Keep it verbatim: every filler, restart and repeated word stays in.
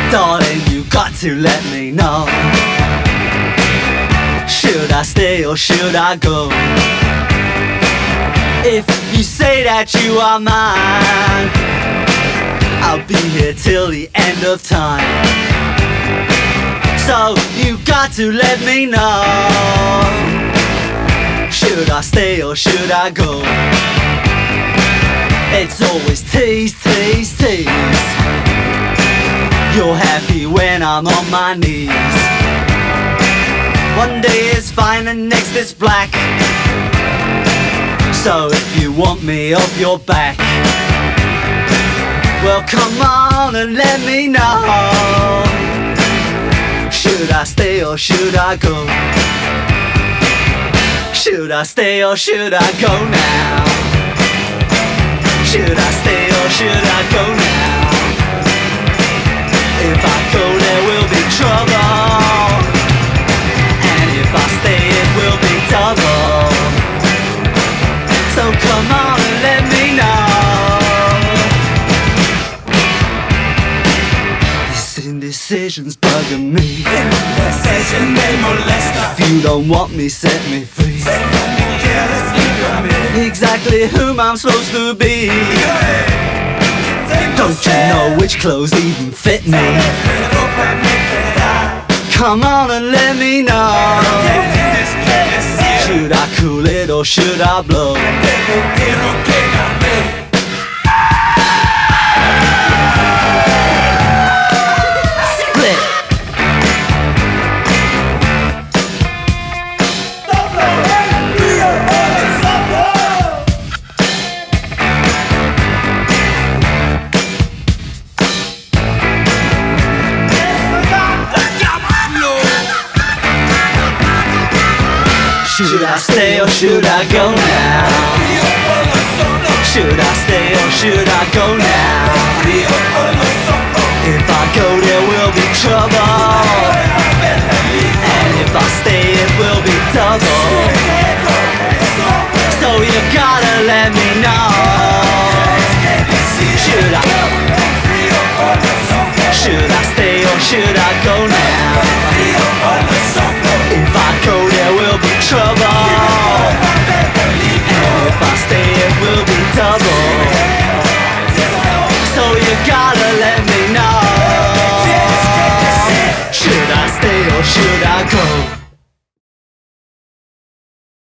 Darling, you got to let me know. Should I stay or should I go? If you say that you are mine, I'll be here till the end of time. So you got to let me know. Should I stay or should I go? It's always tease, tease, tease. You're happy when I'm on my knees. One day is fine and next is black. So if you want me off your back, well come on and let me know. Should I stay or should I go? Should I stay or should I go now? Should I stay or should I go now? If I go there will be trouble, and if I stay it will be double. So come on and let me know. This indecision's bugging me. Indecision me molesta. If you don't want me, set me free. Exactly whom I'm supposed to be. Don't you know which clothes even fit me? Come on and let me know. Should I cool it or should I blow? Split. Should I stay or should I go now? Should I stay or should I go now? If I go there will be trouble, and if I stay it will be double. So you gotta let me know. Should I? Should I stay or should I go now?